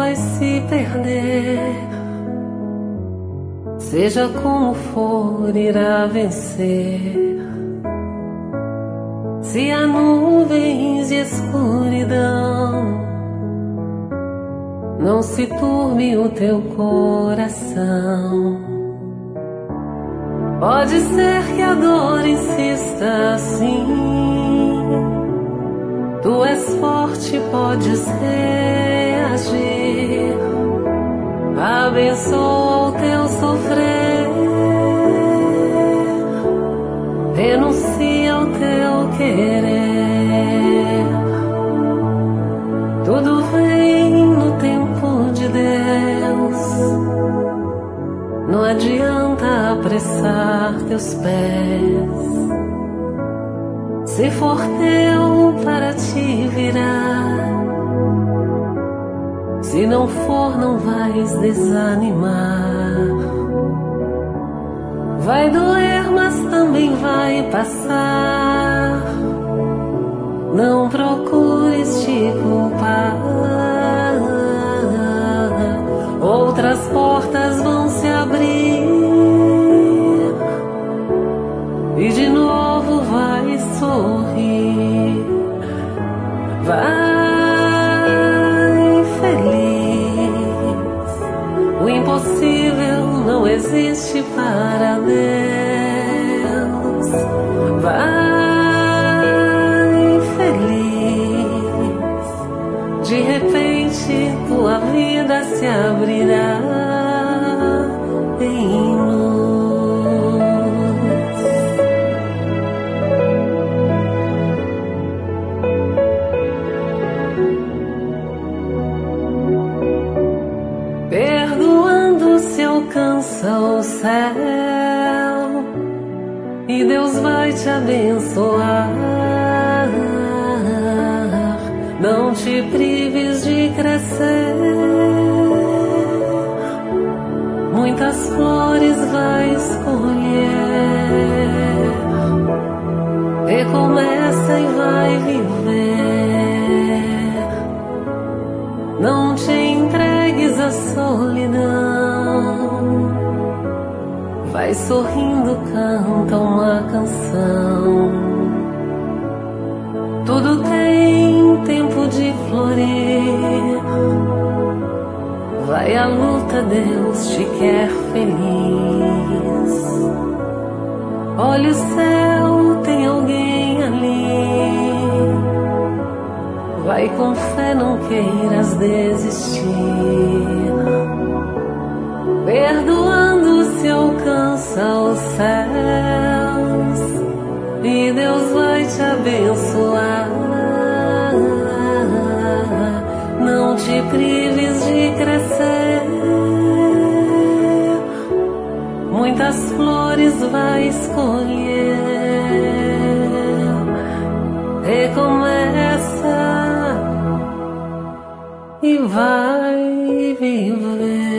vai se perder. Seja como for, irá vencer. Se há nuvens e escuridão, não se turbe o teu coração. Pode ser que a dor insista assim. Tu és forte, podes reagir. Abençoa o teu sofrer. Renuncia ao teu querer. Tudo vem no tempo de Deus. Não adianta apressar teus pés. Se for teu para te virar, se não for, não vais desanimar. Vai doer, mas também vai passar. Não procures te culpar. Outras portas vão se abrir e de novo vai sorrir. Vai feliz. O impossível não existe para Deus. Vai feliz. De repente tua vida se abrirá em luz. Perdoando se alcança o céu e Deus vai te abençoar. Não te prives de crescer. Muitas flores vais colher. Recomeça e vai viver. Não te entregues à solidão. Vai sorrindo, canta uma canção. Tudo tem tempo de florir. Vai à luta, Deus te quer feliz. Olha o céu, tem alguém ali. Vai com fé, não queiras desistir. Perdoando se alcança os céus e Deus vai te abençoar. Não te prives de crescer. Muitas flores vai escolher. Recomeça e vai viver.